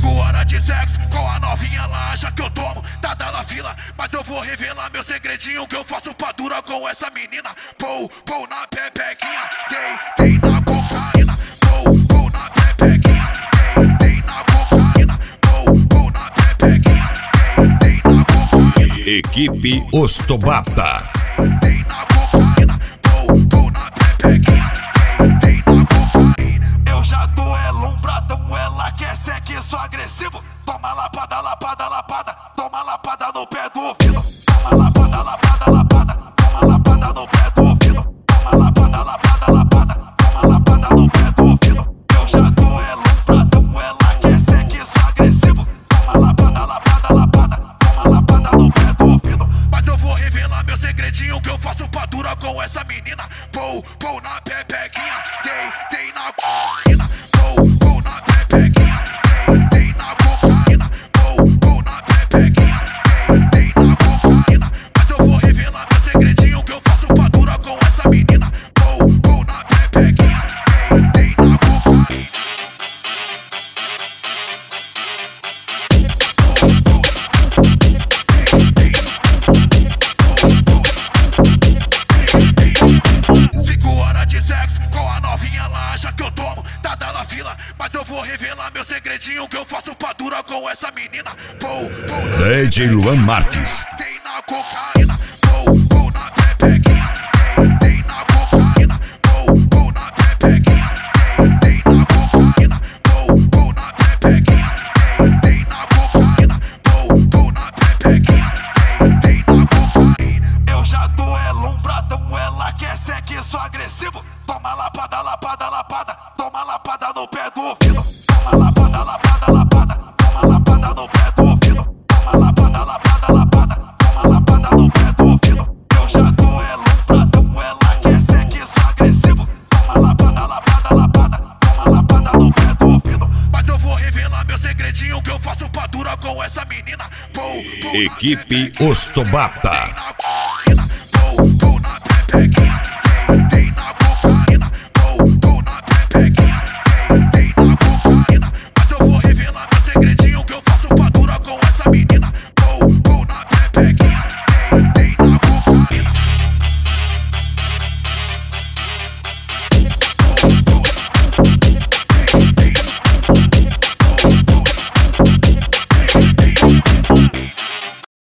5 horas de sexo com a novinha, ela acha que eu tomo, tá na fila. Mas eu vou revelar meu segredinho, que eu faço padura com essa menina. Pou na pepequinha, dei na cocaína. Pou na pepequinha, dei na cocaína. Pou na pepequinha, dei na cocaína. Equipe Ostobata. Dei na cocaína. Pou na pepequinha, dei na cocaína. Eu já tô lumbradão, ela quer sexo agressivo. Toma lapada, lapada, lapada. Toma lapada no pé do ouvido. Toma lapada, lapada, lapada. Toma lapada no pé do ouvido. Toma lapada, lapada, lapada. Toma lapada no pé do ouvido. Eu já tô lumbradão, ela quer sexo agressivo. Toma lapada, lapada, lapada. Toma lapada no pé do ouvido. Mas eu vou revelar meu segredinho, que eu faço padura com essa menina. Pou na pepequinha, dei na cocaína. Pou na pepequinha, dei na cocaína. Pou na pepequinha, dei na cocaína. Mas eu vou revelar meu segredinho, que eu faço padura com essa menina. Pou na pepequinha, dei na cocaína. De sexo com a novinha, ela acha que eu tomo, tá na fila. Mas eu vou revelar meu segredinho, que eu faço padura com essa menina. Pou DJ Luan Marques. Dei na cocaína. Pou na pepequinha, dei na cocaína. Pou na pepequinha, dei na cocaína. Pou na pepequinha, dei na cocaína. Pou na pepequinha, dei na cocaína. Eu já tô lumbradão, ela quer sexo agressivo. Toma lapada, lapada, lapada. Toma lapada no pé do ouvido. Toma lapada, lapada, lapada. Toma lapada no pé do ouvido. Toma lapada, lapada, lapada. Toma lapada no pé do ouvido. Eu já tô lumbradão, ela quer sexo agressivo. Toma lapada, lapada, lapada. Toma lapada no pé do ouvido. Mas eu vou revelar meu segredinho, que eu faço padura com essa menina. Equipe Ostobata.